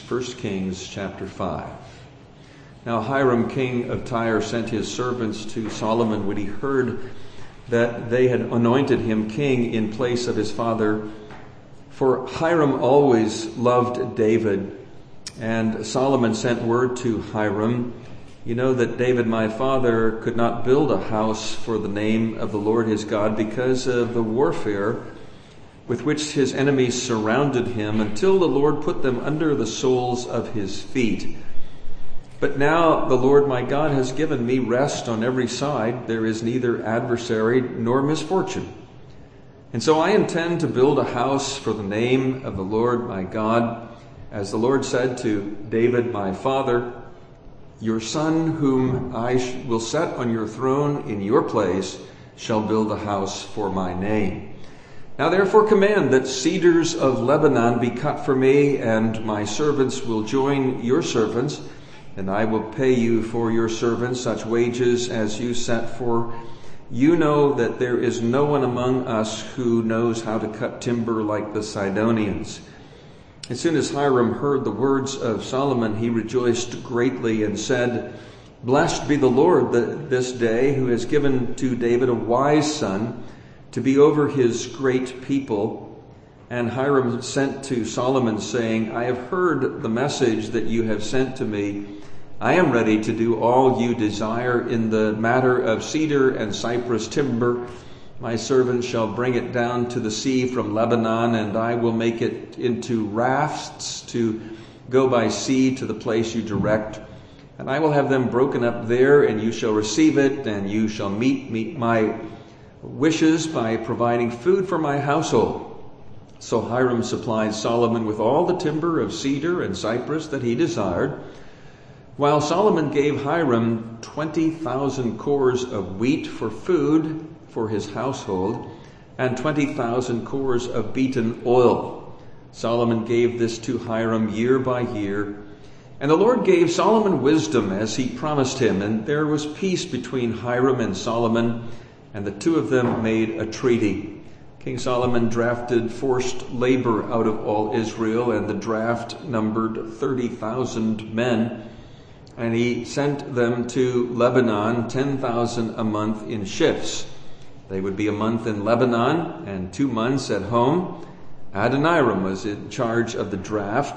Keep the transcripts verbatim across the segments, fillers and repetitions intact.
First Kings chapter five. Now Hiram, king of Tyre, sent his servants to Solomon when he heard that they had anointed him king in place of his father. For Hiram always loved David. And Solomon sent word to Hiram, "You know that David my father could not build a house for the name of the Lord his God because of the warfare with which his enemies surrounded him, until the Lord put them under the soles of his feet. But now the Lord my God has given me rest on every side. There is neither adversary nor misfortune. And so I intend to build a house for the name of the Lord my God, as the Lord said to David my father, your son whom I will set on your throne in your place shall build a house for my name. Now therefore command that cedars of Lebanon be cut for me, and my servants will join your servants, and I will pay you for your servants such wages as you set for. You know that there is no one among us who knows how to cut timber like the Sidonians." As soon as Hiram heard the words of Solomon, he rejoiced greatly and said, "Blessed be the Lord this day, who has given to David a wise son to be over his great people." And Hiram sent to Solomon, saying, "I have heard the message that you have sent to me. I am ready to do all you desire in the matter of cedar and cypress timber. My servant shall bring it down to the sea from Lebanon, and I will make it into rafts to go by sea to the place you direct. And I will have them broken up there, and you shall receive it, and you shall meet, meet my wishes by providing food for my household." So Hiram supplied Solomon with all the timber of cedar and cypress that he desired, while Solomon gave Hiram twenty thousand cores of wheat for food for his household, and twenty thousand cores of beaten oil. Solomon gave this to Hiram year by year. And the Lord gave Solomon wisdom as he promised him, and there was peace between Hiram and Solomon, and the two of them made a treaty. King Solomon drafted forced labor out of all Israel, and the draft numbered thirty thousand men. And he sent them to Lebanon, ten thousand a month in shifts. They would be a month in Lebanon and two months at home. Adoniram was in charge of the draft.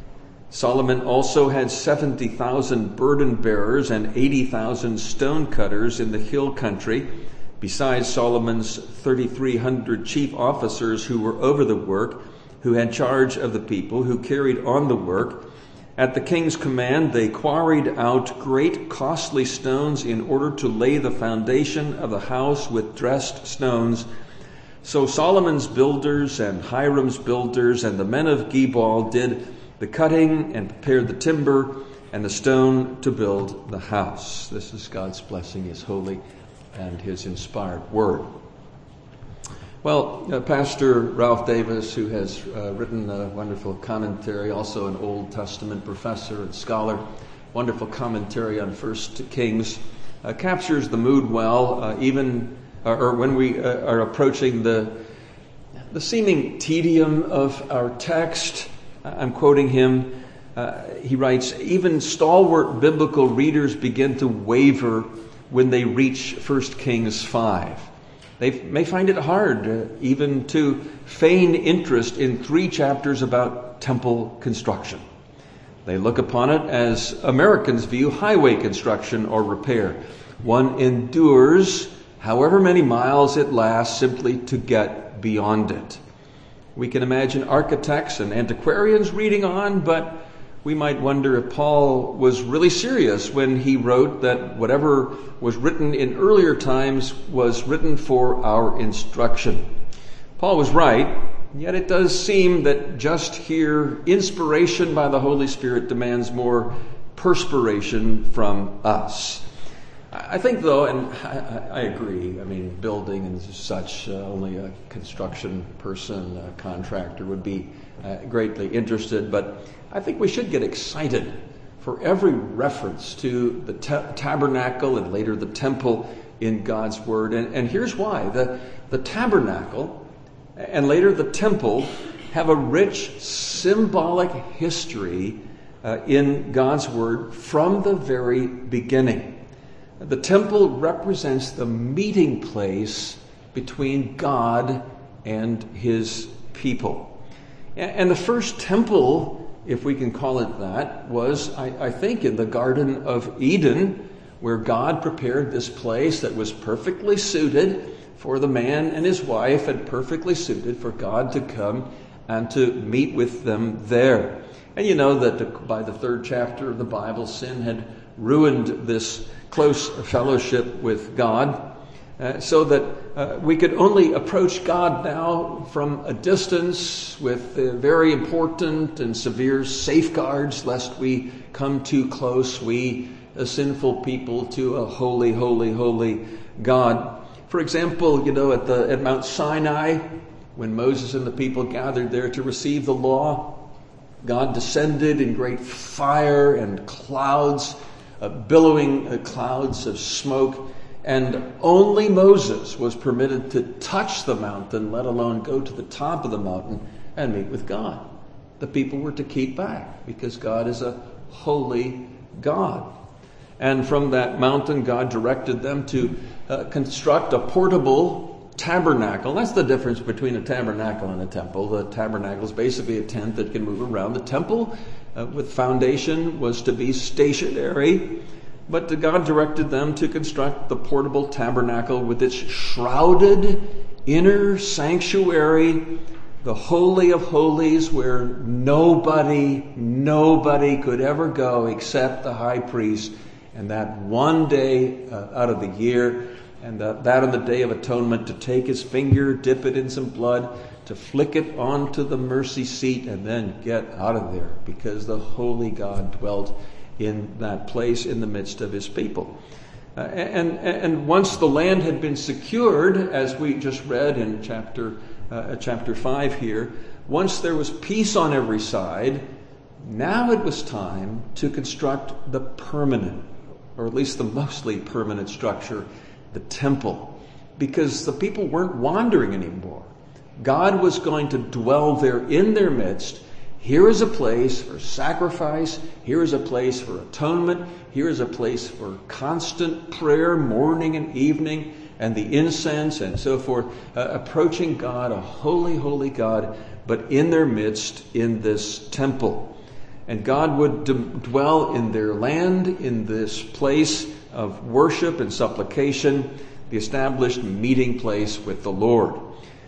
Solomon also had seventy thousand burden bearers and eighty thousand stone cutters in the hill country, besides Solomon's thirty-three hundred chief officers who were over the work, who had charge of the people, who carried on the work. At the king's command, they quarried out great costly stones in order to lay the foundation of the house with dressed stones. So Solomon's builders and Hiram's builders and the men of Gebal did the cutting and prepared the timber and the stone to build the house. This is God's blessing, his holy and his inspired word. Well, uh, Pastor Ralph Davis, who has uh, written a wonderful commentary, also an Old Testament professor and scholar, wonderful commentary on First Kings, uh, captures the mood well, uh, even uh, or when we uh, are approaching the the seeming tedium of our text. I'm quoting him. Uh, he writes, "Even stalwart biblical readers begin to waver when they reach First Kings five. They may find it hard uh, even to feign interest in three chapters about temple construction. They look upon it as Americans view highway construction or repair. One endures however many miles it lasts simply to get beyond it. We can imagine architects and antiquarians reading on, but we might wonder if Paul was really serious when he wrote that whatever was written in earlier times was written for our instruction. Paul was right, yet it does seem that just here, inspiration by the Holy Spirit demands more perspiration from us. I think, though, and I, I agree, I mean, building and such, uh, only a construction person, a contractor would be uh, greatly interested, but I think we should get excited for every reference to the ta- tabernacle and later the temple in God's Word. And, and here's why. The, the tabernacle and later the temple have a rich symbolic history uh, in God's Word from the very beginning. The temple represents the meeting place between God and his people. And the first temple, if we can call it that, was, I, I think, in the Garden of Eden, where God prepared this place that was perfectly suited for the man and his wife, and perfectly suited for God to come and to meet with them there. And you know that by the third chapter of the Bible, sin had ruined this close fellowship with God, uh, so that uh, we could only approach God now from a distance with uh, very important and severe safeguards lest we come too close, we a sinful people, to a holy, holy, holy God. For example, you know, at the at Mount Sinai, when Moses and the people gathered there to receive the law, God descended in great fire and clouds, uh, billowing uh, clouds of smoke, and only Moses was permitted to touch the mountain, let alone go to the top of the mountain and meet with God. The people were to keep back because God is a holy God. And from that mountain, God directed them to uh, construct a portable tabernacle. That's the difference between a tabernacle and a temple. The tabernacle is basically a tent that can move around. The temple uh, with foundation was to be stationary, but God directed them to construct the portable tabernacle with its shrouded inner sanctuary, the Holy of Holies, where nobody, nobody could ever go except the high priest. And that one day uh, out of the year, and uh, that on the Day of Atonement, to take his finger, dip it in some blood, to flick it onto the mercy seat, and then get out of there, because the holy God dwelt in that place in the midst of his people. Uh, and, and once the land had been secured, as we just read in chapter uh, chapter five here, once there was peace on every side, now it was time to construct the permanent, or at least the mostly permanent structure, the temple, because the people weren't wandering anymore. God was going to dwell there in their midst. Here is a place for sacrifice. Here is a place for atonement. Here is a place for constant prayer, morning and evening, and the incense and so forth, uh, approaching God, a holy, holy God, but in their midst in this temple. And God would d- dwell in their land, in this place of worship and supplication, the established meeting place with the Lord.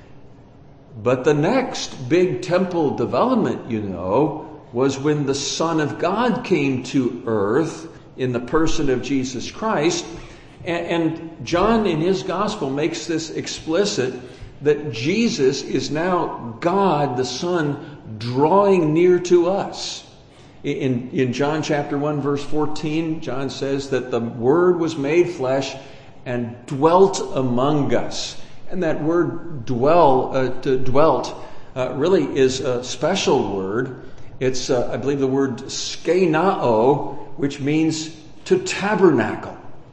But the next big temple development, you know, was when the Son of God came to earth in the person of Jesus Christ. And, and John in his gospel makes this explicit, that Jesus is now God the Son drawing near to us. In, in John chapter one, verse fourteen, John says that the Word was made flesh and dwelt among us. And that word dwell, uh, to dwelt, uh, really is a special word. It's, uh, I believe, the word skenao, which means to tabernacle,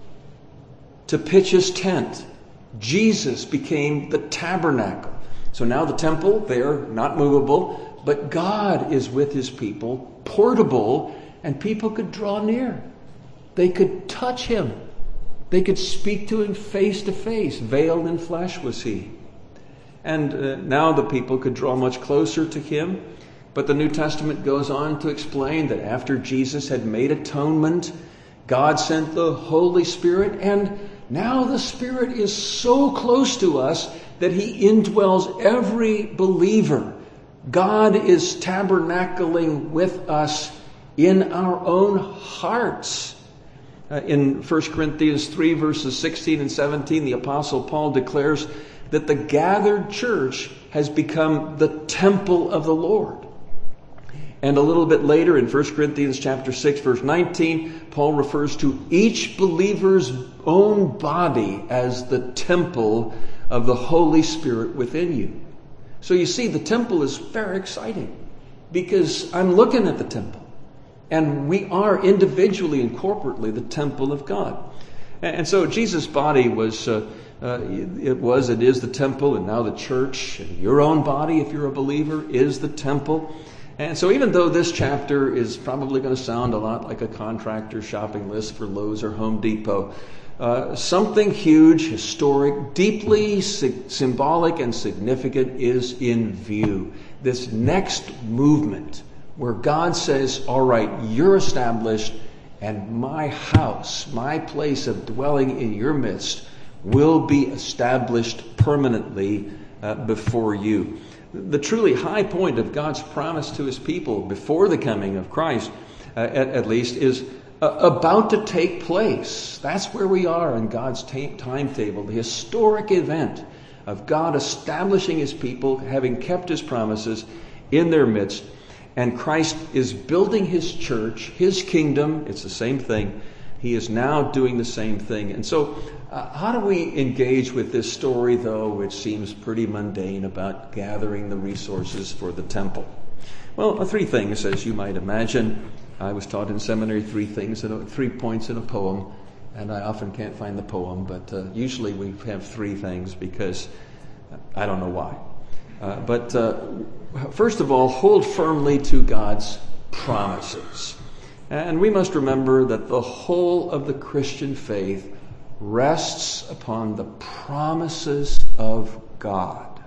to pitch his tent. Jesus became the tabernacle. So now the temple, there, not movable, but God is with his people, portable, and people could draw near. They could touch him. They could speak to him face to face. Veiled in flesh was he. And uh, now the people could draw much closer to him. But the New Testament goes on to explain that after Jesus had made atonement, God sent the Holy Spirit, and now the Spirit is so close to us that he indwells every believer. God is tabernacling with us in our own hearts. Uh, in First Corinthians three, verses sixteen and seventeen, the Apostle Paul declares that the gathered church has become the temple of the Lord. And a little bit later in First Corinthians chapter six, verse nineteen, Paul refers to each believer's own body as the temple of the Holy Spirit within you. So you see, the temple is very exciting because I'm looking at the temple. And we are individually and corporately the temple of God. And so Jesus' body was, uh, uh, it was, it is the temple, and now the church, and your own body, if you're a believer, is the temple. And so even though this chapter is probably going to sound a lot like a contractor shopping list for Lowe's or Home Depot, uh, something huge, historic, deeply sy- symbolic and significant is in view. This next movement where God says, all right, you're established, and my house, my place of dwelling in your midst, will be established permanently uh, before you. The truly high point of God's promise to his people before the coming of Christ, uh, at, at least, is uh, about to take place. That's where we are in God's ta- timetable, the historic event of God establishing his people, having kept his promises in their midst. And Christ is building his church, his kingdom. It's the same thing. He is now doing the same thing. And so uh, how do we engage with this story, though, which seems pretty mundane, about gathering the resources for the temple? Well, three things, as you might imagine. I was taught in seminary three things, in a, three points in a poem, and I often can't find the poem, but uh, usually we have three things because I don't know why. Uh, but uh, first of all, hold firmly to God's promises. And we must remember that the whole of the Christian faith rests upon the promises of God.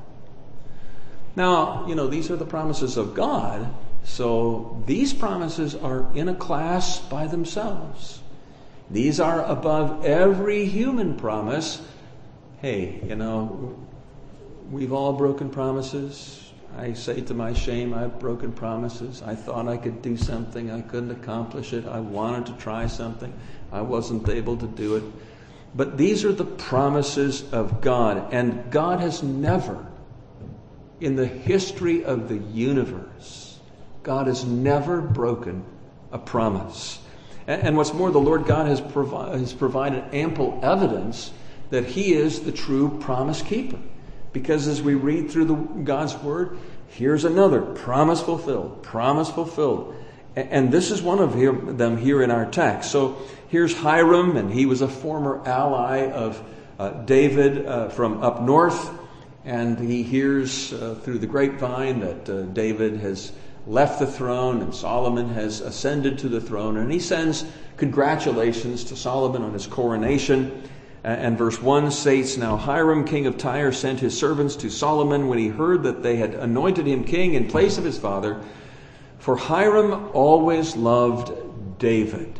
Now, you know, these are the promises of God, so these promises are in a class by themselves. These are above every human promise. Hey, you know, we've all broken promises. I say to my shame, I've broken promises. I thought I could do something. I couldn't accomplish it. I wanted to try something. I wasn't able to do it. But these are the promises of God. And God has never, in the history of the universe, God has never broken a promise. And what's more, the Lord God has, provi- has provided ample evidence that he is the true promise keeper. Because as we read through the, God's word, here's another promise fulfilled, promise fulfilled. And, and this is one of here, them here in our text. So here's Hiram, and he was a former ally of uh, David uh, from up north. And he hears uh, through the grapevine that uh, David has left the throne and Solomon has ascended to the throne. And he sends congratulations to Solomon on his coronation. And verse one states, now Hiram, king of Tyre, sent his servants to Solomon when he heard that they had anointed him king in place of his father. For Hiram always loved David.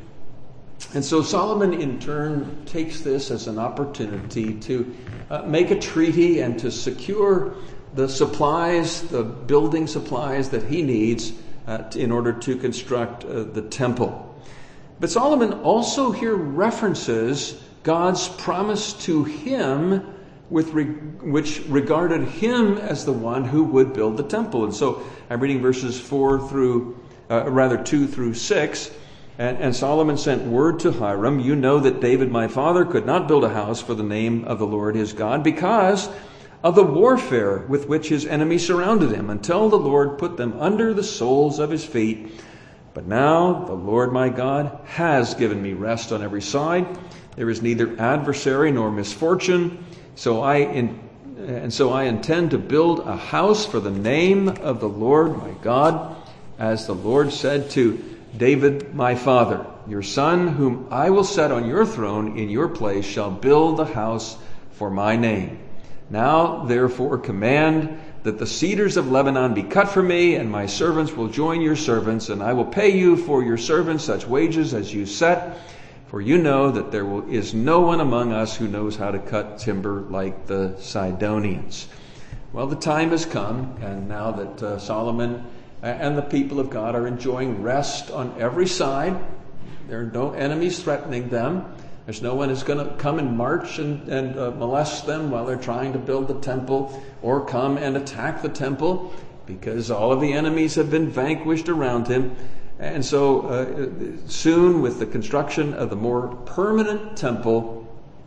And so Solomon in turn takes this as an opportunity to uh, make a treaty and to secure the supplies, the building supplies that he needs uh, in order to construct uh, the temple. But Solomon also here references God's promise to him, with re- which regarded him as the one who would build the temple. And so I'm reading verses four through, uh, rather two through six. And, and Solomon sent word to Hiram, you know that David my father could not build a house for the name of the Lord his God because of the warfare with which his enemies surrounded him, until the Lord put them under the soles of his feet. But now the Lord my God has given me rest on every side. There is neither adversary nor misfortune. So I in, and so I intend to build a house for the name of the Lord my God, as the Lord said to David my father, your son, whom I will set on your throne in your place, shall build a house for my name. Now therefore command that the cedars of Lebanon be cut for me, and my servants will join your servants, and I will pay you for your servants such wages as you set. For you know that there will, is no one among us who knows how to cut timber like the Sidonians. Well, the time has come, and now that uh, Solomon and the people of God are enjoying rest on every side, there are no enemies threatening them. There's no one who's going to come and march and, and uh, molest them while they're trying to build the temple, or come and attack the temple, because all of the enemies have been vanquished around him. And so uh, soon, with the construction of the more permanent temple,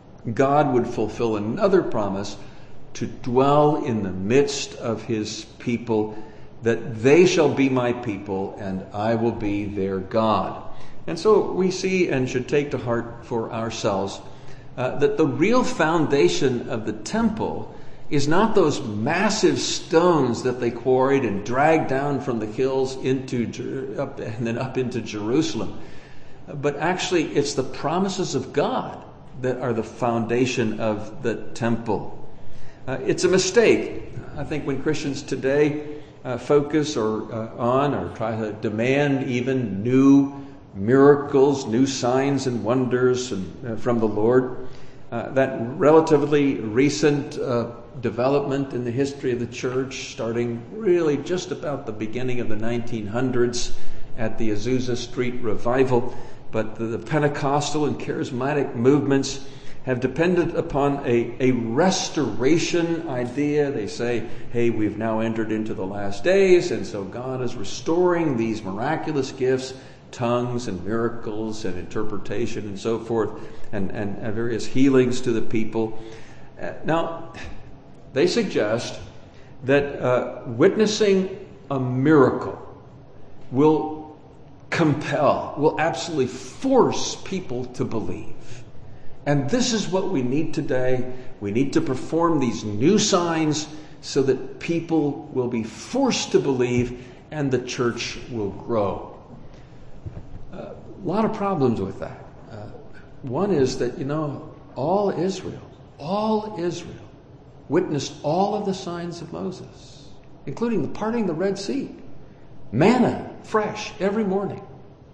God would fulfill another promise to dwell in the midst of his people, that they shall be my people and I will be their God. And so we see and should take to heart for ourselves uh, that the real foundation of the temple is not those massive stones that they quarried and dragged down from the hills into up and then up into Jerusalem. But actually, it's the promises of God that are the foundation of the temple. Uh, it's a mistake, I think, when Christians today uh, focus or uh, on or try to demand even new miracles, new signs and wonders and, uh, from the Lord. Uh, that relatively recent uh, development in the history of the church, starting really just about the beginning of the nineteen hundreds at the Azusa Street Revival. But the, the Pentecostal and charismatic movements have depended upon a, a restoration idea. They say, hey, we've now entered into the last days, and so God is restoring these miraculous gifts, tongues and miracles and interpretation and so forth, and, and, and various healings to the people. Uh, now, they suggest that uh, witnessing a miracle will compel, will absolutely force people to believe. And this is what we need today. We need to perform these new signs so that people will be forced to believe and the church will grow. Uh, a lot of problems with that. Uh, one is that, you know, all Israel, all Israel witnessed all of the signs of Moses, including the parting of the Red Sea. Manna, fresh, every morning.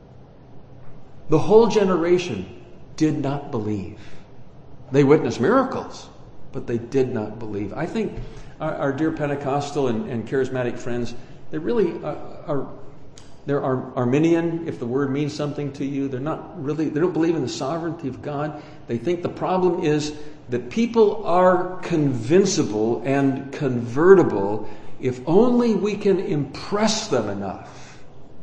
The whole generation did not believe. They witnessed miracles, but they did not believe. I think our, our dear Pentecostal and, and charismatic friends, they really are, are they're Ar- Arminian, if the word means something to you. They're not really, they don't believe in the sovereignty of God. They think the problem is that people are convincible and convertible if only we can impress them enough.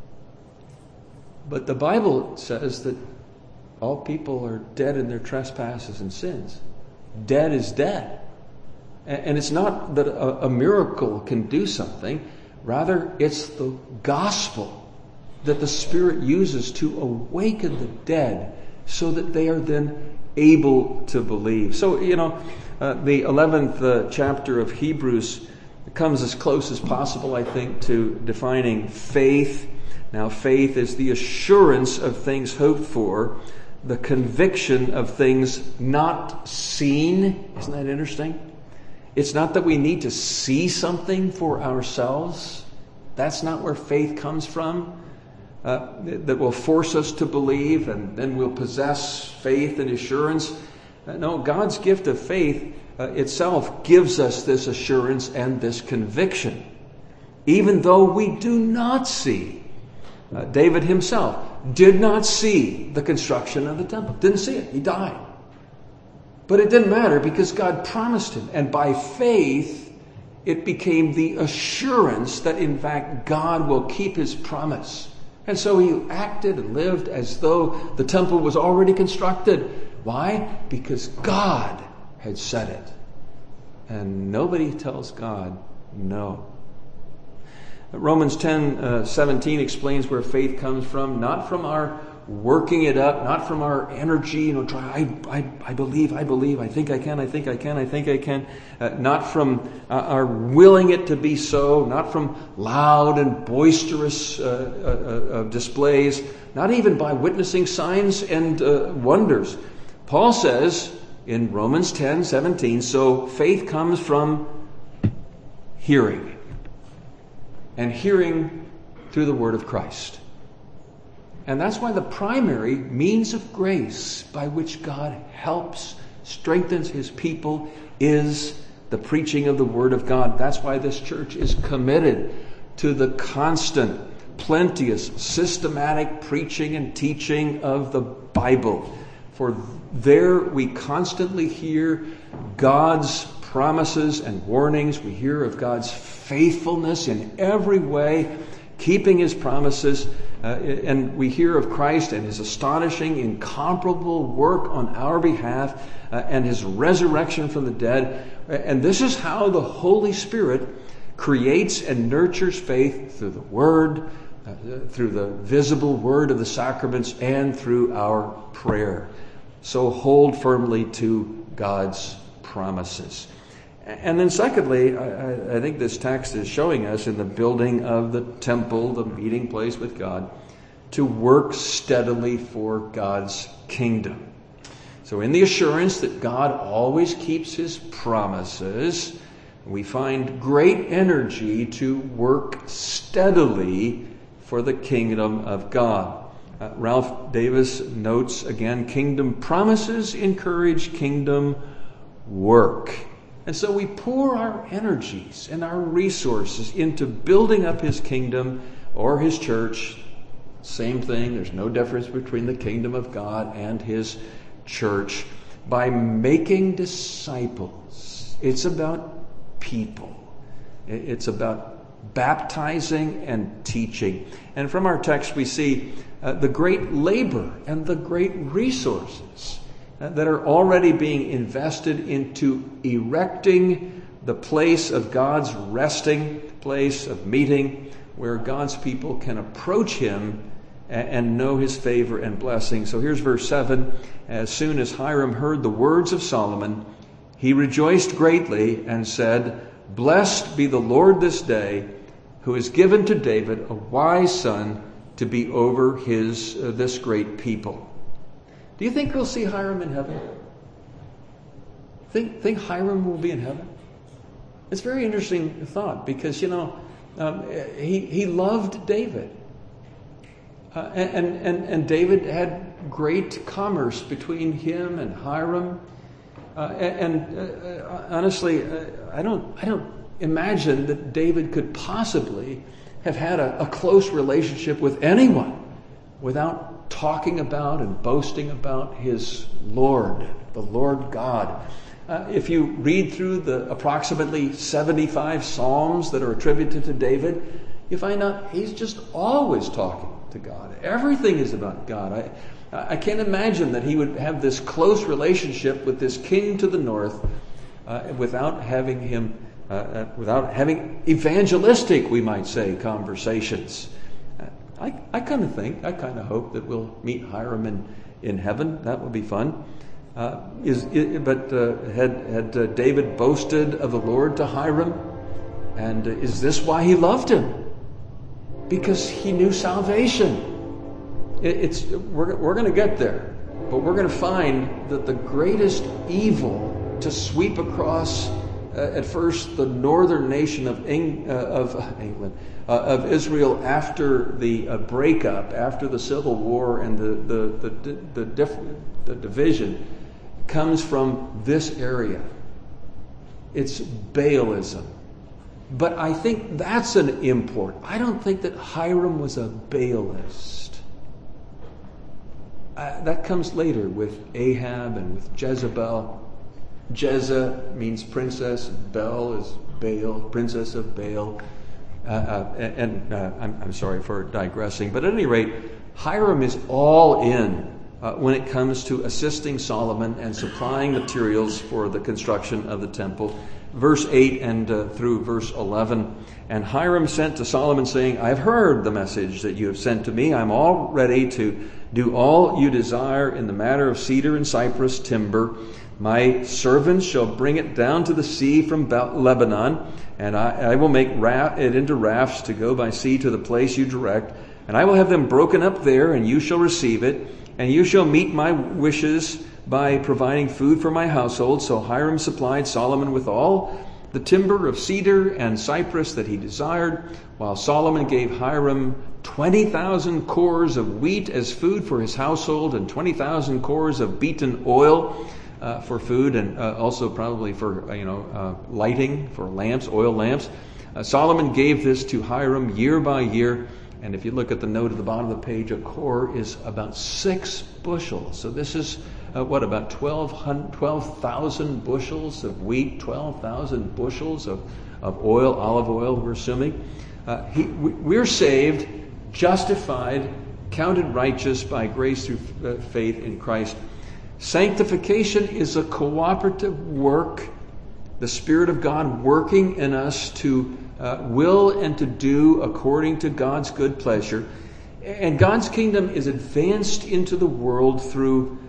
But the Bible says that all people are dead in their trespasses and sins. Dead is dead. And it's not that a, a miracle can do something. Rather, it's the gospel that the Spirit uses to awaken the dead so that they are then able to believe. So, you know, uh, the eleventh uh, chapter of Hebrews comes as close as possible, I think, to defining faith. Now, faith is the assurance of things hoped for, the conviction of things not seen. Isn't that interesting? It's not that we need to see something for ourselves. That's not where faith comes from. Uh, that will force us to believe, and then we'll possess faith and assurance. Uh, no, God's gift of faith uh, itself gives us this assurance and this conviction, even though we do not see. Uh, David himself did not see the construction of the temple. Didn't see it. He died. But it didn't matter because God promised him. And by faith, it became the assurance that in fact God will keep his promise. And so he acted and lived as though the temple was already constructed. Why? Because God had said it. And nobody tells God no. Romans ten uh, seventeen explains where faith comes from, not from our working it up, not from our energy, you know, try, I, I, I believe, I believe, I think I can, I think I can, I think I can, uh, not from uh, our willing it to be so, not from loud and boisterous uh, uh, uh, displays, not even by witnessing signs and uh, wonders. Paul says in Romans ten seventeen, so faith comes from hearing. And hearing through the word of Christ. And that's why the primary means of grace by which God helps, strengthens his people is the preaching of the word of God. That's why this church is committed to the constant, plenteous, systematic preaching and teaching of the Bible. For there we constantly hear God's promises and warnings. We hear of God's faithfulness in every way, keeping his promises. Uh, and we hear of Christ and his astonishing, incomparable work on our behalf uh, and his resurrection from the dead. And this is how the Holy Spirit creates and nurtures faith through the Word, uh, through the visible word of the sacraments, and through our prayer. So hold firmly to God's promises. And then secondly, I, I think this text is showing us in the building of the temple, the meeting place with God, to work steadily for God's kingdom. So in the assurance that God always keeps his promises, we find great energy to work steadily for the kingdom of God. Uh, Ralph Davis notes again, kingdom promises encourage kingdom work. And so we pour our energies and our resources into building up his kingdom or his church. Same thing, there's no difference between the kingdom of God and his church, by making disciples. It's about people. It's about baptizing and teaching. And from our text we see uh, the great labor and the great resources uh, that are already being invested into erecting the place of God's resting place of meeting, where God's people can approach him and, and know his favor and blessing. So here's verse seven. As soon as Hiram heard the words of Solomon, he rejoiced greatly and said, "Blessed be the Lord this day, who has given to David a wise son to be over his uh, this great people." Do you think we'll see Hiram in heaven? Think, think Hiram will be in heaven? It's a very interesting thought because, you know, um, he, he loved David. Uh, and, and, and David had great commerce between him and Hiram. Uh, and uh, honestly, uh, I don't, I don't imagine that David could possibly have had a, a close relationship with anyone without talking about and boasting about his Lord, the Lord God. Uh, if you read through the approximately seventy-five Psalms that are attributed to David, you find out he's just always talking to God. Everything is about God. I, I can't imagine that he would have this close relationship with this king to the north uh, without having him, uh, uh, without having evangelistic, we might say, conversations. Uh, I, I kind of think, I kind of hope that we'll meet Hiram in, in heaven. That would be fun. Uh, is, is but uh, had had uh, David boasted of the Lord to Hiram, and uh, is this why he loved him? Because he knew salvation. It, it's we're we're going to get there, but we're going to find that the greatest evil to sweep across uh, at first the northern nation of Eng, uh, of uh, England uh, of Israel after the uh, breakup, after the civil war and the the the the, the, diff, the division, comes from this area. It's Baalism. But I think that's an import. I don't think that Hiram was a Baalist. Uh, that comes later with Ahab and with Jezebel. Jezza means princess. Bel is Baal, princess of Baal. Uh, uh, and uh, I'm, I'm sorry for digressing. But at any rate, Hiram is all in Uh, when it comes to assisting Solomon and supplying materials for the construction of the temple. Verse eight and uh, through verse eleven. And Hiram sent to Solomon, saying, "I have heard the message that you have sent to me. I am all ready to do all you desire in the matter of cedar and cypress timber. My servants shall bring it down to the sea from Lebanon, and I, I will make ra- it into rafts to go by sea to the place you direct. And I will have them broken up there, and you shall receive it. And you shall meet my wishes by providing food for my household." So Hiram supplied Solomon with all the timber of cedar and cypress that he desired, while Solomon gave Hiram twenty thousand cores of wheat as food for his household, and twenty thousand cores of beaten oil uh, for food, and uh, also probably for uh, you know uh, lighting, for lamps, oil lamps. Uh, Solomon gave this to Hiram year by year. And if you look at the note at the bottom of the page, a core is about six bushels. So this is, uh, what, about twelve thousand bushels of wheat, twelve thousand bushels of, of oil, olive oil, we're assuming. Uh, he, we, we're saved, justified, counted righteous by grace through uh, faith in Christ. Sanctification is a cooperative work, the Spirit of God working in us to Uh, will and to do according to God's good pleasure. And God's kingdom is advanced into the world through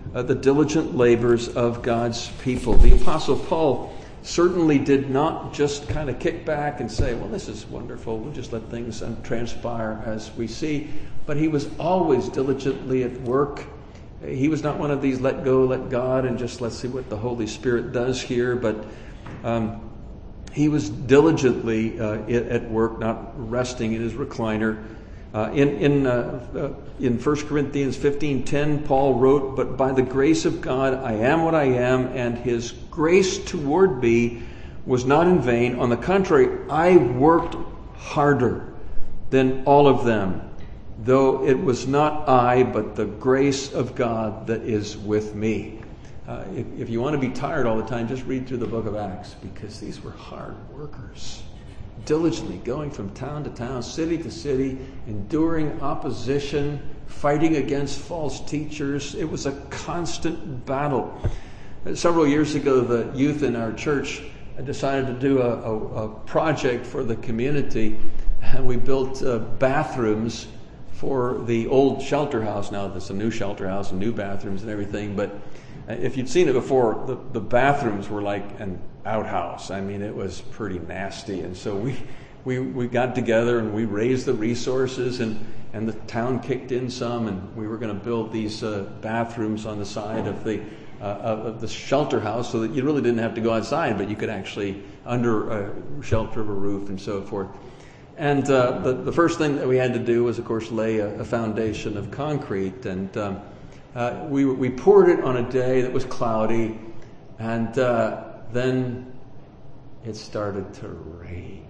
uh, the diligent labors of God's people. The Apostle Paul certainly did not just kind of kick back and say, well, this is wonderful, we'll just let things transpire as we see. But he was always diligently at work. He was not one of these let go, let God, and just let's see what the Holy Spirit does here. But um, he was diligently uh, at work, not resting in his recliner. Uh, in in uh, uh, in First Corinthians fifteen ten, Paul wrote, "But by the grace of God I am what I am, and his grace toward me was not in vain. On the contrary, I worked harder than all of them, though it was not I, but the grace of God that is with me." Uh, if, if you want to be tired all the time, just read through the book of Acts, because these were hard workers, diligently going from town to town, city to city, enduring opposition, fighting against false teachers. It was a constant battle. Several years ago, the youth in our church decided to do a, a, a project for the community, and we built uh, bathrooms for the old shelter house. Now there's a new shelter house and new bathrooms and everything, but if you'd seen it before, the, the bathrooms were like an outhouse. I mean, it was pretty nasty. And so we we we got together and we raised the resources, and, and the town kicked in some, and we were going to build these uh, bathrooms on the side of the uh, of the shelter house, so that you really didn't have to go outside, but you could actually under a shelter of a roof and so forth. And uh, the the first thing that we had to do was, of course, lay a, a foundation of concrete, and um, uh, we we poured it on a day that was cloudy, and uh, then it started to rain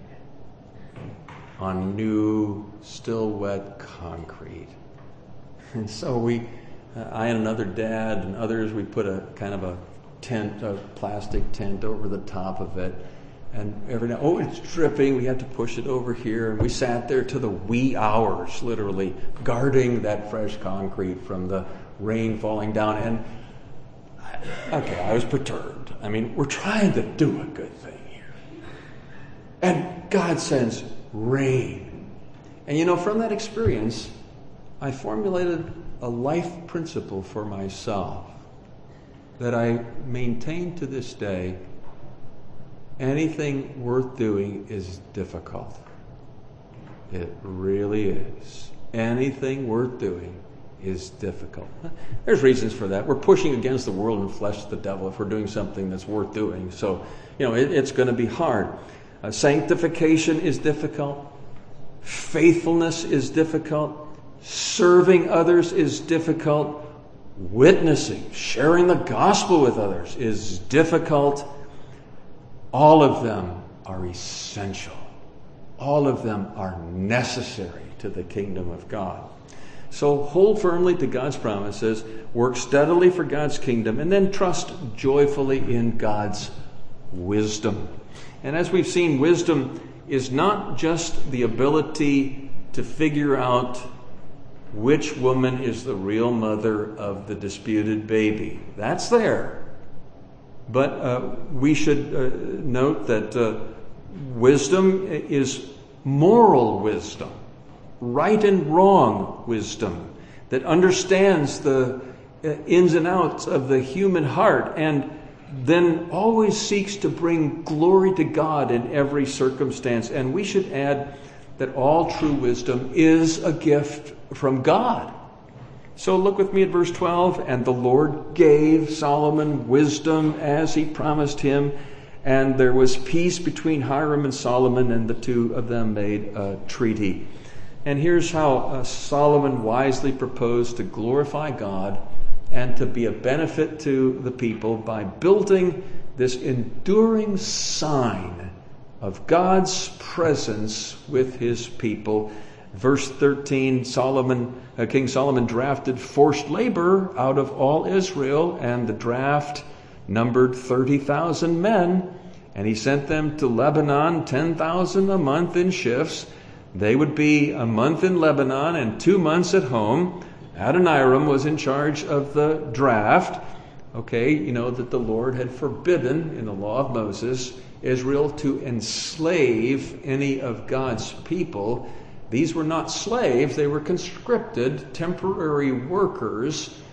on new, still wet concrete. And so we, uh, I and another dad and others, we put a kind of a tent, a plastic tent over the top of it. And every now, oh, it's dripping, we had to push it over here. And we sat there to the wee hours, literally, guarding that fresh concrete from the rain falling down. And, I, okay, I was perturbed. I mean, we're trying to do a good thing here. And God sends rain. And you know, from that experience, I formulated a life principle for myself that I maintain to this day. Anything worth doing is difficult. It really is. Anything worth doing is difficult. There's reasons for that. We're pushing against the world and flesh of the devil if we're doing something that's worth doing. So, you know, it, it's going to be hard. Uh, sanctification is difficult. Faithfulness is difficult. Serving others is difficult. Witnessing, sharing the gospel with others is difficult. All of them are essential. All of them are necessary to the kingdom of God. So hold firmly to God's promises, work steadily for God's kingdom, and then trust joyfully in God's wisdom. And as we've seen, wisdom is not just the ability to figure out which woman is the real mother of the disputed baby. That's there. But uh, we should uh, note that uh, wisdom is moral wisdom, right and wrong wisdom, that understands the uh, ins and outs of the human heart, and then always seeks to bring glory to God in every circumstance. And we should add that all true wisdom is a gift from God. So look with me at verse twelve. And the Lord gave Solomon wisdom as he promised him, and there was peace between Hiram and Solomon, and the two of them made a treaty. And here's how uh, Solomon wisely proposed to glorify God and to be a benefit to the people by building this enduring sign of God's presence with his people. Verse thirteen, Solomon, uh, King Solomon drafted forced labor out of all Israel, and the draft numbered thirty thousand men, and he sent them to Lebanon, ten thousand a month in shifts. They would be a month in Lebanon and two months at home. Adoniram was in charge of the draft. Okay, you know that the Lord had forbidden in the law of Moses Israel to enslave any of God's people. These were not slaves, they were conscripted, temporary workers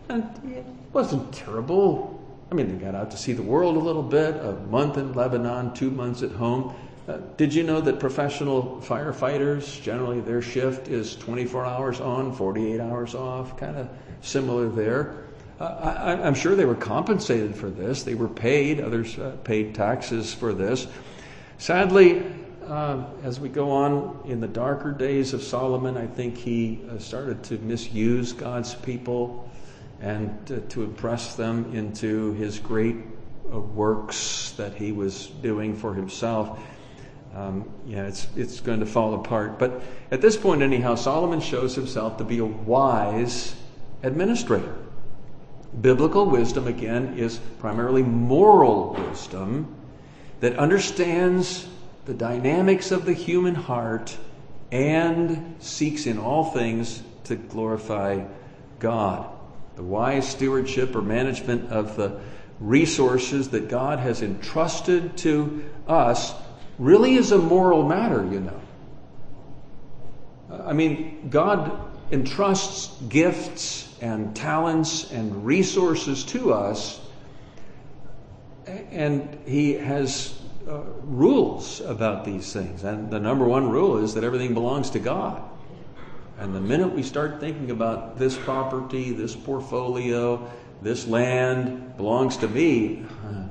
And it wasn't terrible. I mean, they got out to see the world a little bit, a month in Lebanon, two months at home. Uh, did you know that professional firefighters, generally their shift is twenty-four hours on, forty-eight hours off? Kind of similar there. Uh, I, I'm sure they were compensated for this. They were paid. Others uh, paid taxes for this. Sadly, uh, as we go on in the darker days of Solomon, I think he uh, started to misuse God's people and uh, to impress them into his great uh, works that he was doing for himself. Um, yeah, it's it's going to fall apart. But at this point, anyhow, Solomon shows himself to be a wise administrator. Biblical wisdom, again, is primarily moral wisdom that understands the dynamics of the human heart and seeks in all things to glorify God. The wise stewardship or management of the resources that God has entrusted to us really is a moral matter, you know. I mean, God entrusts gifts and talents and resources to us, and he has uh, rules about these things. And the number one rule is that everything belongs to God. And the minute we start thinking about this property, this portfolio, this land belongs to me,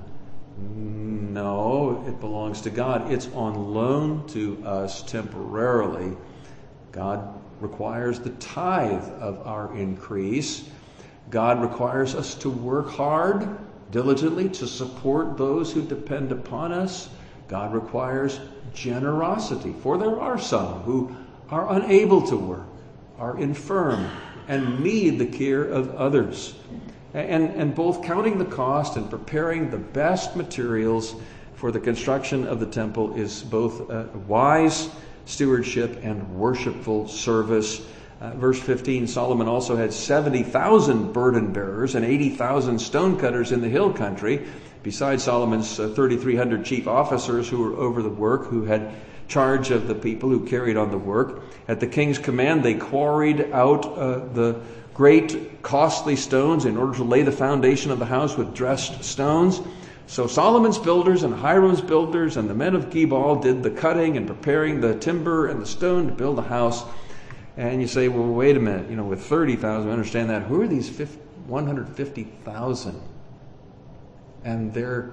no, it belongs to God. It's on loan to us temporarily. God requires the tithe of our increase. God requires us to work hard, diligently, to support those who depend upon us. God requires generosity, for there are some who are unable to work, are infirm, and need the care of others. And, and both counting the cost and preparing the best materials for the construction of the temple is both a wise stewardship and worshipful service. Uh, verse fifteen, Solomon also had seventy thousand burden bearers and eighty thousand stonecutters in the hill country, besides Solomon's uh, thirty-three hundred chief officers who were over the work, who had charge of the people who carried on the work. At the king's command, they quarried out uh, the great costly stones in order to lay the foundation of the house with dressed stones. So Solomon's builders and Hiram's builders and the men of Gebal did the cutting and preparing the timber and the stone to build the house. And you say, well, wait a minute, you know, with thirty thousand, I understand that. Who are these one hundred fifty thousand? And they're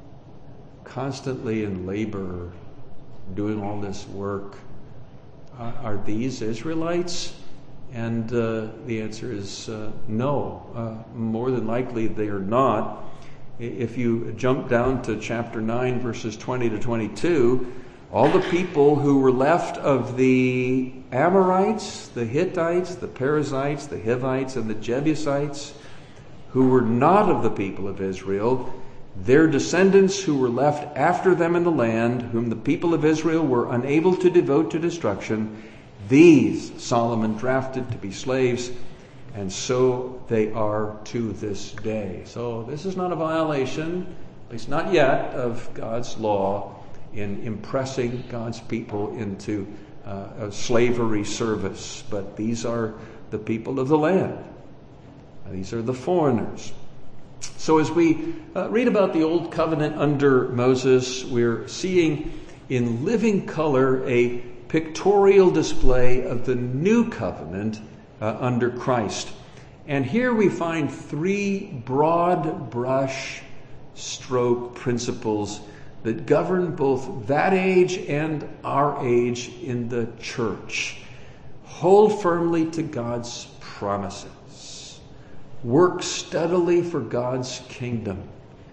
constantly in labor doing all this work. Uh, are these Israelites? And uh, the answer is uh, no. Uh, more than likely they are not. If you jump down to chapter nine, verses twenty to twenty-two, all the people who were left of the Amorites, the Hittites, the Perizzites, the Hivites, and the Jebusites, who were not of the people of Israel, their descendants who were left after them in the land, whom the people of Israel were unable to devote to destruction, these Solomon drafted to be slaves, and so they are to this day. So this is not a violation, at least not yet, of God's law in impressing God's people into uh, a slavery service. But these are the people of the land. These are the foreigners. So as we uh, read about the Old Covenant under Moses, we're seeing in living color a pictorial display of the New Covenant uh, under Christ. And here we find three broad brush stroke principles that govern both that age and our age in the church. Hold firmly to God's promises. Work steadily for God's kingdom.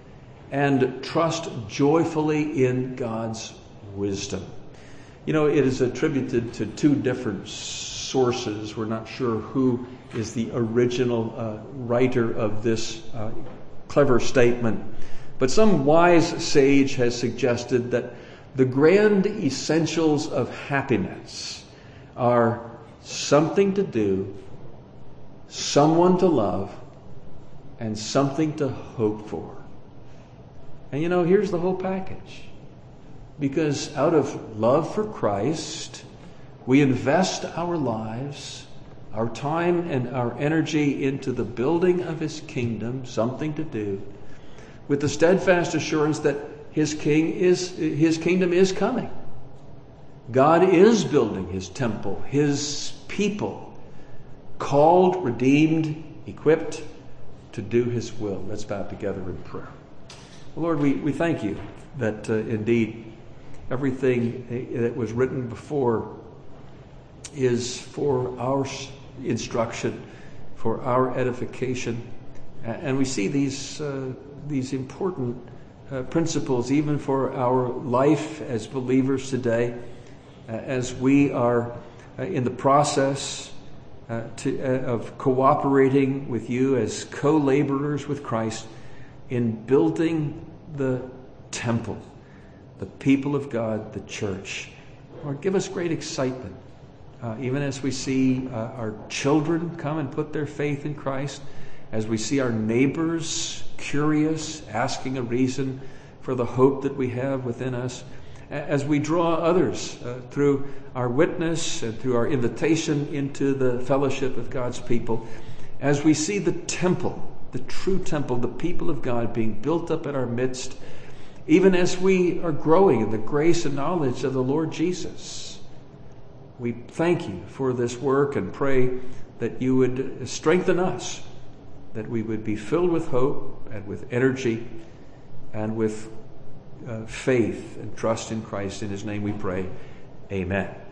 And trust joyfully in God's wisdom. You know, it is attributed to two different sources. We're not sure who is the original uh, writer of this uh, clever statement. But some wise sage has suggested that the grand essentials of happiness are something to do, someone to love, and something to hope for. And you know, here's the whole package. Because out of love for Christ, we invest our lives our time and our energy into the building of his kingdom, something to do, with the steadfast assurance that his king is his kingdom is coming. God is building his temple, his people, called, redeemed, equipped to do his will. Let's bow together in prayer. Lord, we, we thank you that uh, indeed everything that was written before is for our instruction, for our edification. And we see these uh, these important uh, principles even for our life as believers today, uh, as we are uh, in the process uh, to, uh, of cooperating with you as co-laborers with Christ in building the temple, the people of God, the church. Lord, give us great excitement, uh, even as we see uh, our children come and put their faith in Christ, as we see our neighbors curious, asking a reason for the hope that we have within us, as we draw others uh, through our witness and through our invitation into the fellowship of God's people, as we see the temple, the true temple, the people of God being built up in our midst, even as we are growing in the grace and knowledge of the Lord Jesus. We thank you for this work and pray that you would strengthen us, that we would be filled with hope and with energy and with uh, faith and trust in Christ. In his name we pray. Amen.